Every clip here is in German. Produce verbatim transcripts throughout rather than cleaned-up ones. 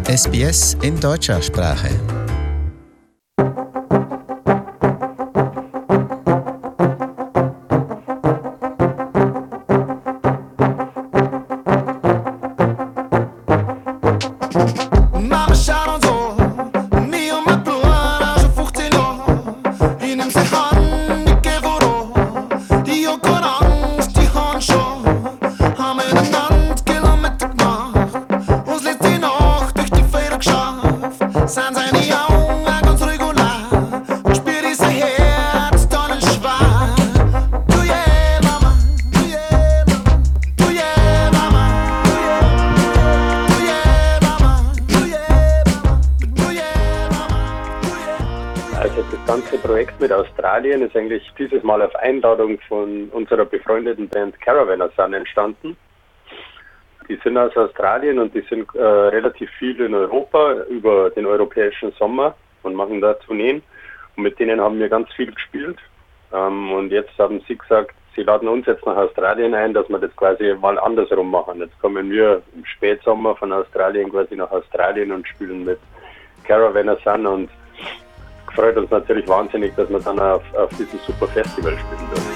S B S in deutscher Sprache. Mit Australien ist eigentlich dieses Mal auf Einladung von unserer befreundeten Band Caravan Sun entstanden. Die sind aus Australien und die sind äh, relativ viel in Europa über den europäischen Sommer und machen da Tourneen. Und mit denen haben wir ganz viel gespielt. Ähm, und jetzt haben sie gesagt, sie laden uns jetzt nach Australien ein, dass wir das quasi mal andersrum machen. Jetzt kommen wir im Spätsommer von Australien quasi nach Australien und spielen mit Caravan Sun und freut uns natürlich wahnsinnig, dass wir dann auf, auf diesem super Festival spielen dürfen.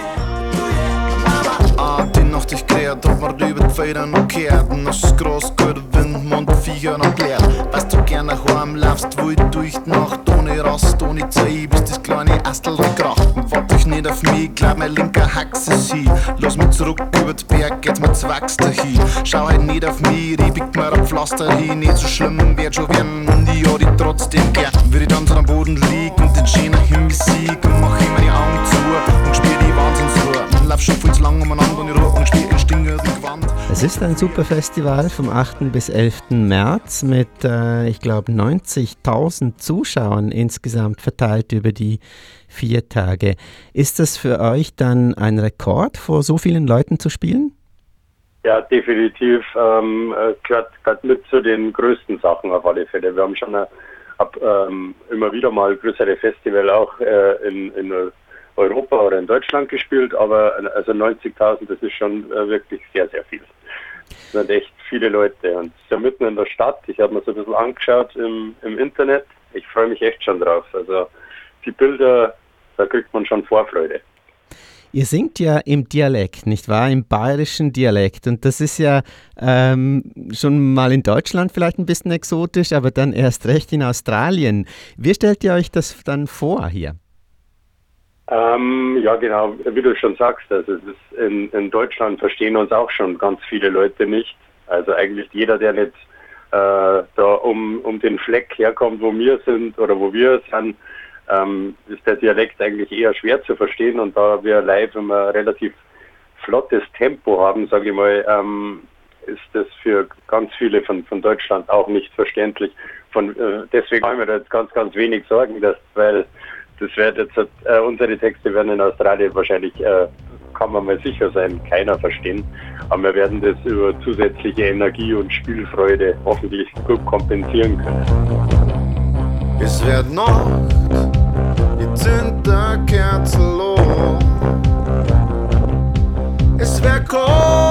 Ah, die Nacht ich klärt, ob wir über die Federn und kehrten. Es ist groß, guter Wind, Mund, Viecher und leer. Weißt du gerne heim laufst, wo ich durch die Nacht ohne Rast, ohne Zeit, bis das kleine Astel kracht. Wart euch nicht auf mich, glaub mein linker Hax ist hier. Lass mich zurück über den Berg, jetzt mit Zwachs dahin. Schau halt nicht auf mich, ich bieg mir ein Pflaster hin. Nicht so schlimm, wird schon werden, und ich hab dich trotzdem gern. Würde ich dann so am Boden liegen und den schönen Himmel sieg und mach immer die Augen zu und spiel die Wahnsinnsruhe. Man läuft schon viel zu lang umeinander und ich ruhe und spiel in stinkenden Gewand. Es ist ein super Festival vom achten bis elften März mit, äh, ich glaube, neunzigtausend Zuschauern insgesamt verteilt über die vier Tage. Ist das für euch dann ein Rekord, vor so vielen Leuten zu spielen? Ja, definitiv. Ähm, gehört, gehört mit zu den größten Sachen auf alle Fälle. Wir haben schon eine, ab, ähm, immer wieder mal größere Festival auch äh, in, in Europa oder in Deutschland gespielt, aber also neunzigtausend, das ist schon äh, wirklich sehr, sehr viel. Das sind echt viele Leute und es ist ja mitten in der Stadt. Ich habe mir so ein bisschen angeschaut im, im Internet. Ich freue mich echt schon drauf. Also die Bilder, da kriegt man schon Vorfreude. Ihr singt ja im Dialekt, nicht wahr? Im bayerischen Dialekt. Und das ist ja ähm, schon mal in Deutschland vielleicht ein bisschen exotisch, aber dann erst recht in Australien. Wie stellt ihr euch das dann vor hier? Ähm, ja, genau, wie du schon sagst, also es ist in, in Deutschland verstehen uns auch schon ganz viele Leute nicht. Also eigentlich jeder, der nicht äh, da um, um den Fleck herkommt, wo wir sind oder wo wir sind, ähm, ist der Dialekt eigentlich eher schwer zu verstehen. Und da wir live immer ein relativ flottes Tempo haben, sage ich mal, ähm, ist das für ganz viele von, von Deutschland auch nicht verständlich. Von, äh, deswegen haben wir da jetzt ganz, ganz wenig Sorgen, dass, weil das wird jetzt, äh, unsere Texte werden in Australien wahrscheinlich, äh, kann man mal sicher sein, keiner verstehen. Aber wir werden das über zusätzliche Energie und Spielfreude hoffentlich gut kompensieren können. Es wird Nacht, die Zinterkerze loh. Es wird kalt,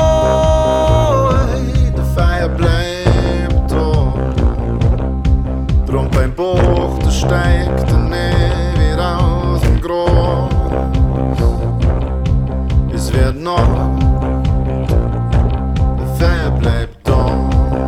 der Feuer bleibt da. Drum beim Buch, der steigt der nie wieder aus dem Gras. Es wird Nacht, der Feuer bleibt da.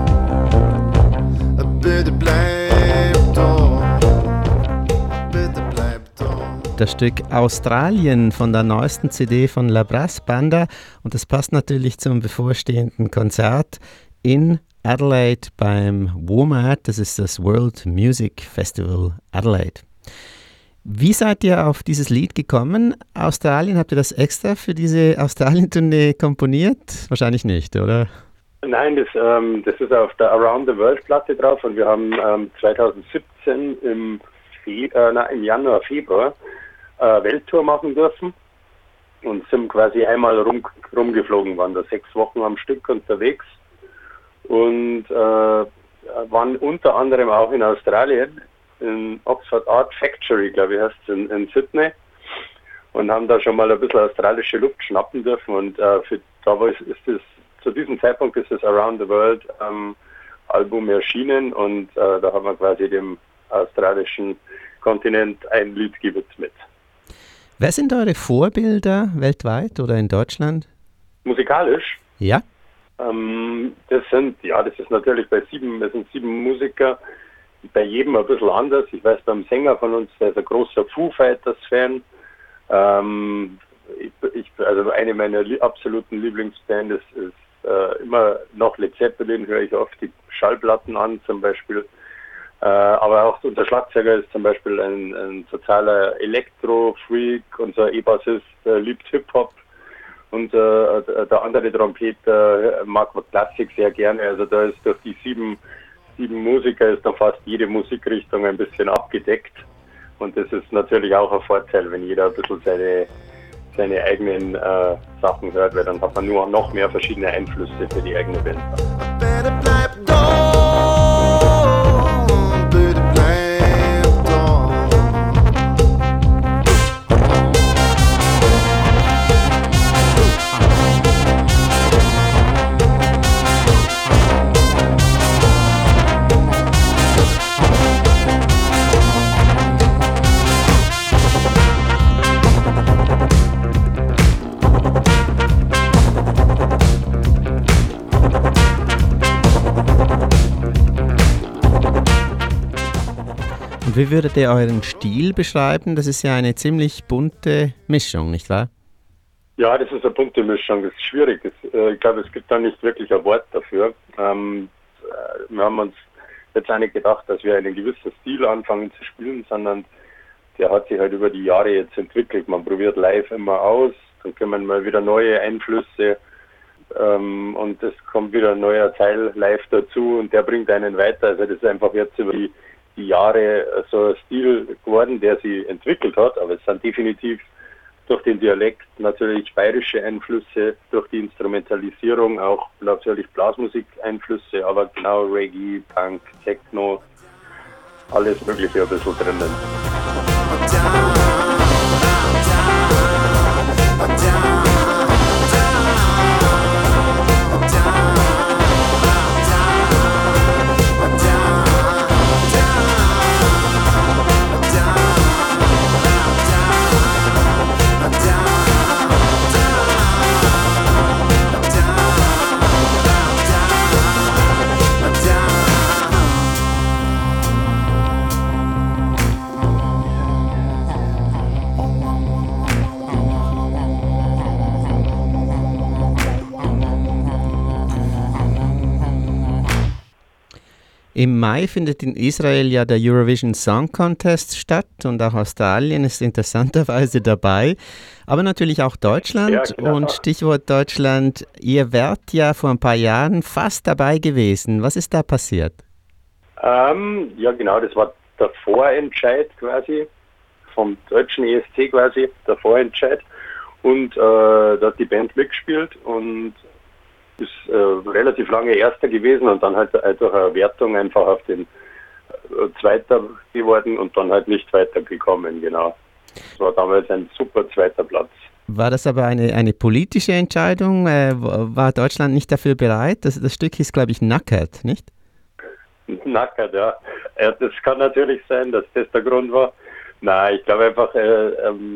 Bitte bleib da, bitte bleib da. Das Stück Australien von der neuesten C D von La Brass Banda und das passt natürlich zum bevorstehenden Konzert in Adelaide beim WOMAD, das ist das World Music Festival Adelaide. Wie seid ihr auf dieses Lied gekommen? Australien, habt ihr das extra für diese Australien-Tournee komponiert? Wahrscheinlich nicht, oder? Nein, das, ähm, das ist auf der Around the World Platte drauf und wir haben ähm, zweitausendsiebzehn im, Fe- äh, na, im Januar, Februar äh, Welttour machen dürfen und sind quasi einmal rum, rumgeflogen, waren da sechs Wochen am Stück unterwegs und äh, waren unter anderem auch in Australien, in Oxford Art Factory, glaube ich, heißt es, in, in Sydney und haben da schon mal ein bisschen australische Luft schnappen dürfen und äh, für, da war, ist, ist das, zu diesem Zeitpunkt ist das Around the World ähm, Album erschienen und äh, da haben wir quasi dem australischen Kontinent ein Lied gewidmet. Wer sind eure Vorbilder weltweit oder in Deutschland? Musikalisch? Ja. Ähm, das sind, ja, das ist natürlich bei sieben, das sind sieben Musiker, bei jedem ein bisschen anders. Ich weiß, beim Sänger von uns, der ist ein großer Foo Fighters-Fan. Ähm, ich, ich, also eine meiner li- absoluten Lieblingsbands ist, ist äh, immer noch Led Zeppelin, höre ich oft die Schallplatten an zum Beispiel. Äh, aber auch unser Schlagzeuger ist zum Beispiel ein, ein totaler Elektro-Freak, unser E-Bassist äh, liebt Hip-Hop und äh, der andere Trompeter mag Klassik sehr gerne. Also da ist durch die sieben, sieben Musiker ist dann fast jede Musikrichtung ein bisschen abgedeckt und das ist natürlich auch ein Vorteil, wenn jeder ein bisschen seine, seine eigenen äh, Sachen hört, weil dann hat man nur noch mehr verschiedene Einflüsse für die eigene Band. Und wie würdet ihr euren Stil beschreiben? Das ist ja eine ziemlich bunte Mischung, nicht wahr? Ja, das ist eine bunte Mischung. Das ist schwierig. Das, äh, ich glaube, es gibt da nicht wirklich ein Wort dafür. Ähm, äh, wir haben uns jetzt auch nicht gedacht, dass wir einen gewissen Stil anfangen zu spielen, sondern der hat sich halt über die Jahre jetzt entwickelt. Man probiert live immer aus, dann kommen mal wieder neue Einflüsse ähm, und es kommt wieder ein neuer Teil live dazu und der bringt einen weiter. Also das ist einfach jetzt über die die Jahre so ein Stil geworden, der sie entwickelt hat, aber es sind definitiv durch den Dialekt natürlich bayerische Einflüsse, durch die Instrumentalisierung auch natürlich Blasmusik-Einflüsse, aber genau Reggae, Punk, Techno, alles Mögliche ein bisschen drinnen. Im Mai findet in Israel ja der Eurovision Song Contest statt und auch Australien ist interessanterweise dabei, aber natürlich auch Deutschland. Ja, genau. Und Stichwort Deutschland, ihr wärt ja vor ein paar Jahren fast dabei gewesen. Was ist da passiert? Ähm, ja genau, das war der Vorentscheid quasi, vom deutschen E S C quasi, der Vorentscheid und äh, da hat die Band mitgespielt und ist äh, relativ lange Erster gewesen und dann halt äh, durch eine Wertung einfach auf den äh, Zweiter geworden und dann halt nicht weitergekommen, genau. Das war damals ein super zweiter Platz. War das aber eine, eine politische Entscheidung? Äh, war Deutschland nicht dafür bereit? Das, das Stück hieß, glaube ich, Nackert, nicht? Nackert, ja. äh, Das kann natürlich sein, dass das der Grund war. Nein, ich glaube einfach, äh, ähm,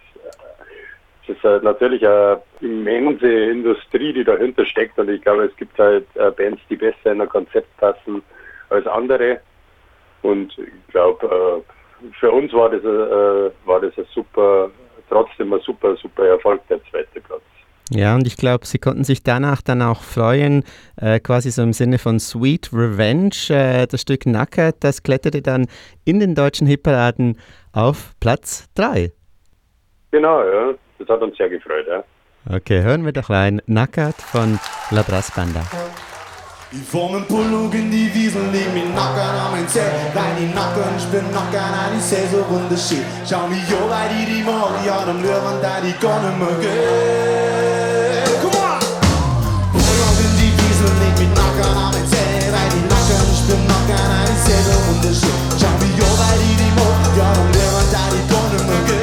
es ist äh, natürlich eine immense Industrie, die dahinter steckt und ich glaube, es gibt halt äh, Bands, die besser in ein Konzept passen als andere und ich glaube, äh, für uns war das, äh, war das ein super, trotzdem ein super, super Erfolg, der zweite Platz. Ja, und ich glaube, Sie konnten sich danach dann auch freuen, äh, quasi so im Sinne von Sweet Revenge. Äh, das Stück Nackert, das kletterte dann in den deutschen Hitparaden auf Platz drei. Genau, ja. Das hat uns sehr gefreut, ja. Okay, hören wir doch rein. Nackert von La Brass Banda. Ich fang einen Pullover in die Wiesel, leg mich nackert an mein Zelt. Rein die Nacken, ich bin nackert an die See, so wunderschön. Schau mich an, weil die die mag, ja, dann löwen da die gar nicht mehr gehen. Come on! Pullover in die Wiesel, leg mich nackert an mein Zelt. Rein die Nacken, ich bin nackert an die See, so wunderschön. Schau mich an, weil die die mag, ja, dann löwen da die gar nicht mehr gehen.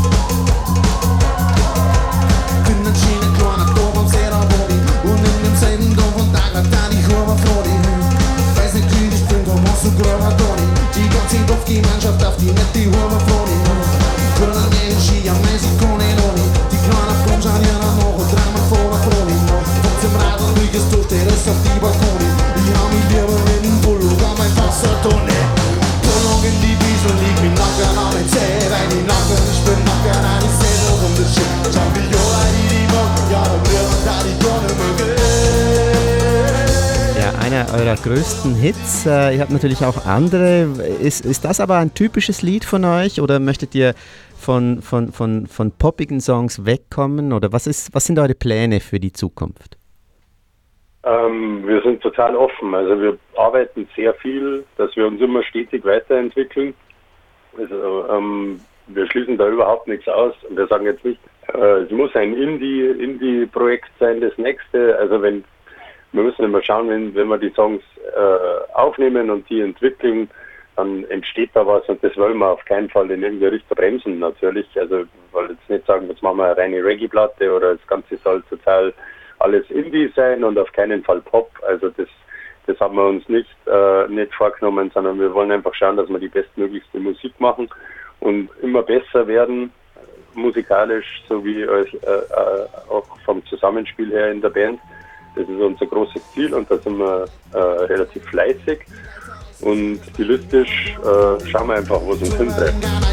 Say auf die Balkone. Ich hab mich lieber mit dem Bullock an mein Wassertonne. Bullock in die Wiesel, lieg mit Nacken an den Zeh, weil die Nacken, ich bin Nacken an die Zähne rum das Schiff. Champignon, die die mag, ja, da blören da die Tonne mögen. Ja, einer eurer größten Hits. Äh, ihr habt natürlich auch andere. Ist, ist das aber ein typisches Lied von euch oder möchtet ihr von, von, von, von poppigen Songs wegkommen? Oder was, ist, was sind eure Pläne für die Zukunft? Ähm, wir sind total offen. Also wir arbeiten sehr viel, dass wir uns immer stetig weiterentwickeln. Also, ähm, wir schließen da überhaupt nichts aus. Und wir sagen jetzt nicht, äh, es muss ein Indie, Indie-Projekt sein, das nächste. Also wenn wir müssen immer schauen, wenn, wenn wir die Songs äh, aufnehmen und die entwickeln, dann entsteht da was und das wollen wir auf keinen Fall in irgendeine Richtung bremsen natürlich. Also ich wollte jetzt nicht sagen, jetzt machen wir eine reine Reggae-Platte oder das Ganze soll total alles Indie sein und auf keinen Fall Pop. Also das, das haben wir uns nicht, äh, nicht vorgenommen, sondern wir wollen einfach schauen, dass wir die bestmöglichste Musik machen und immer besser werden, musikalisch sowie äh, äh, auch vom Zusammenspiel her in der Band. Das ist unser großes Ziel und da sind wir äh, relativ fleißig und stilistisch äh, schauen wir einfach, wo es uns hintreibt.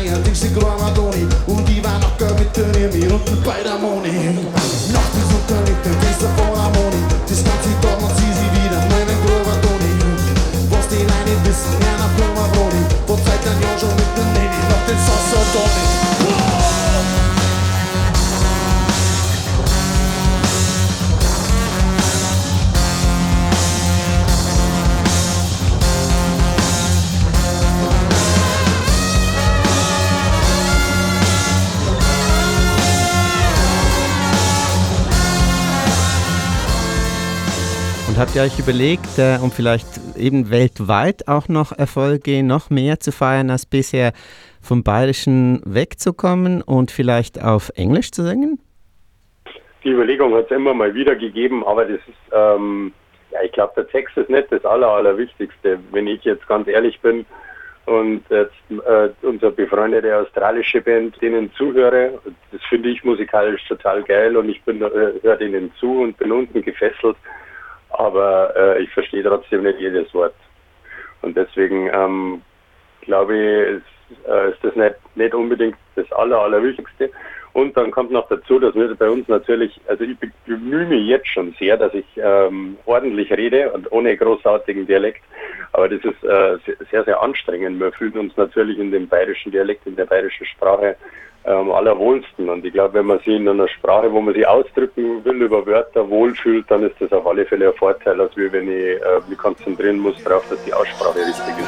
Und habt ihr euch überlegt, äh, um vielleicht eben weltweit auch noch Erfolge, noch mehr zu feiern als bisher, vom Bayerischen wegzukommen und vielleicht auf Englisch zu singen? Die Überlegung hat es immer mal wieder gegeben, aber das ist, ähm, ja, ich glaube, der Text ist nicht das Aller, Allerwichtigste, wenn ich jetzt ganz ehrlich bin und jetzt äh, unsere befreundete australische Band denen zuhöre, das finde ich musikalisch total geil und ich bin äh, höre denen zu und bin unten gefesselt. Aber äh, ich verstehe trotzdem nicht jedes Wort. Und deswegen ähm, glaube ich, ist, äh, ist das nicht, nicht unbedingt das Aller, Allerwichtigste. Und dann kommt noch dazu, dass wir bei uns natürlich, also ich bemühe mich jetzt schon sehr, dass ich ähm, ordentlich rede und ohne großartigen Dialekt. Aber das ist äh, sehr, sehr anstrengend. Wir fühlen uns natürlich in dem bayerischen Dialekt, in der bayerischen Sprache am allerwohlsten. Und ich glaube, wenn man sich in einer Sprache, wo man sich ausdrücken will, über Wörter wohlfühlt, dann ist das auf alle Fälle ein Vorteil, als wie wenn ich äh, mich konzentrieren muss darauf, dass die Aussprache richtig ist.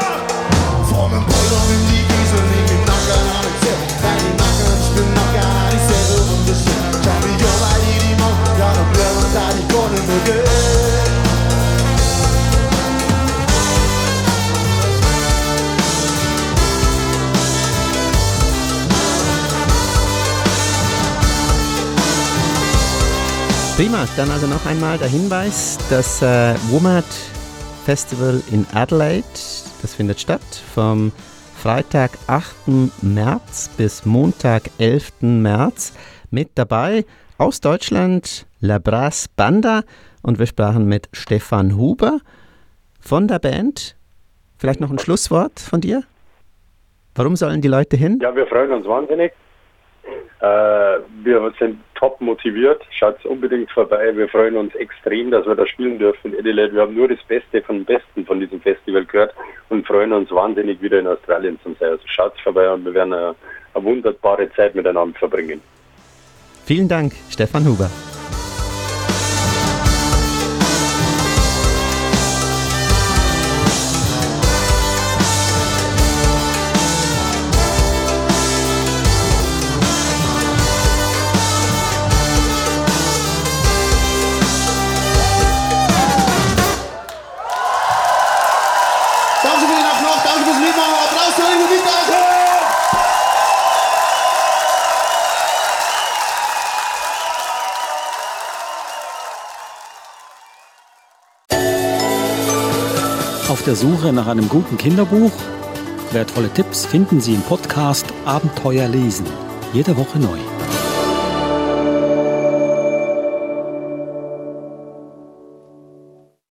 Prima, dann also noch einmal der Hinweis, das äh, WOMAD Festival in Adelaide, das findet statt vom Freitag, achten März bis Montag, elften März. Mit dabei aus Deutschland La Brass Banda und wir sprachen mit Stefan Huber von der Band. Vielleicht noch ein Schlusswort von dir? Warum sollen die Leute hin? Ja, wir freuen uns wahnsinnig. Äh, wir sind top motiviert. Schaut unbedingt vorbei. Wir freuen uns extrem, dass wir da spielen dürfen in Adelaide. Wir haben nur das Beste von dem Besten von diesem Festival gehört und freuen uns wahnsinnig, wieder in Australien zu sein. Also schaut vorbei und wir werden eine, eine wunderbare Zeit miteinander verbringen. Vielen Dank, Stefan Huber. Auf der Suche nach einem guten Kinderbuch? Wertvolle Tipps finden Sie im Podcast Abenteuer lesen. Jede Woche neu.